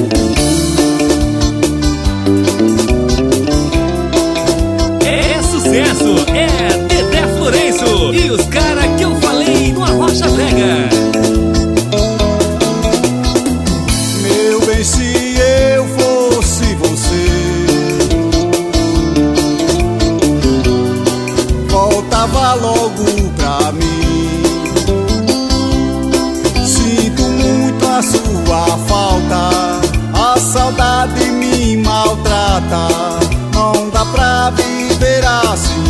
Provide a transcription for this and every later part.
É sucesso, é Dedé Florencio e os caras que eu falei no Arrocha Brega. Meu bem, se eu fosse você, voltava logo pra mim. Sinto muito a sua falta, a saudade me maltrata. Não dá pra viver assim.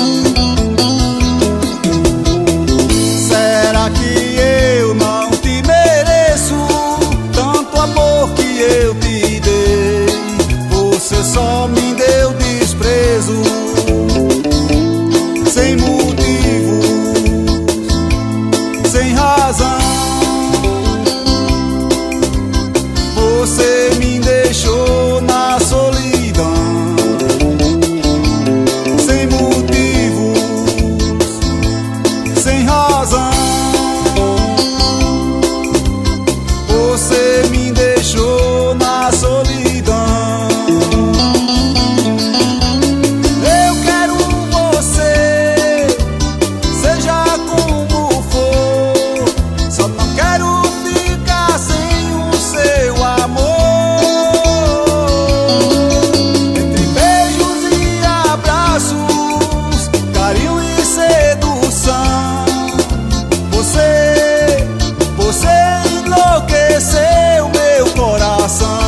Será que eu não te mereço tanto amor que eu te dei? Você só me deu desprezo, sem motivo, sem razão. Você me deixou na solidão, sem motivos, sem razão. Você me deixou na solidão. Eu quero você, seja como for, só não quero ficar sem o seu amor. Entre beijos e abraços, carinho e sedução, você enlouqueceu meu coração.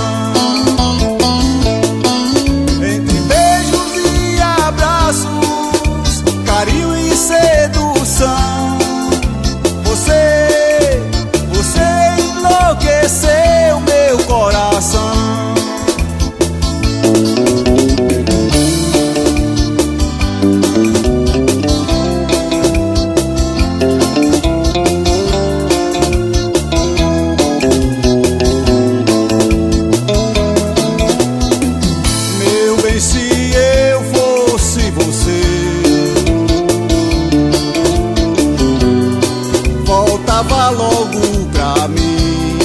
Entre beijos e abraços, carinho e sedução, você enlouqueceu meu coração. Meu bem, se eu fosse você, voltava logo pra mim.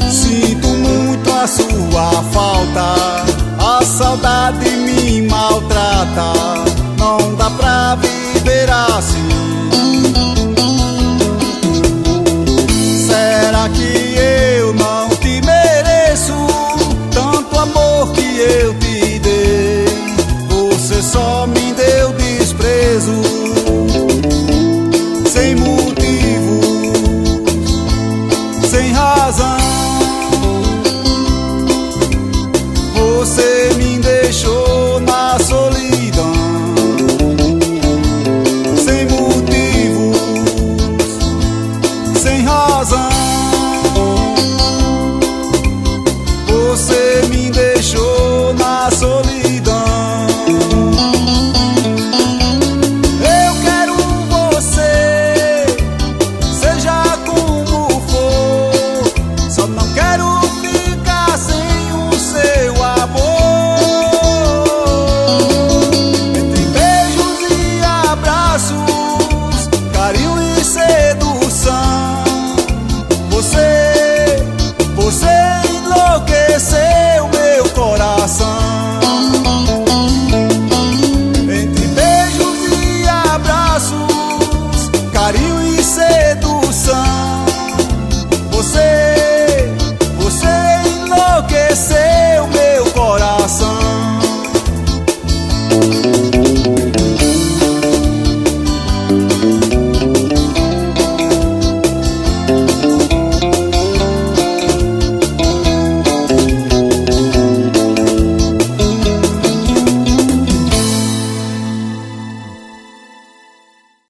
Sinto muito a sua falta, a saudade me maltrata.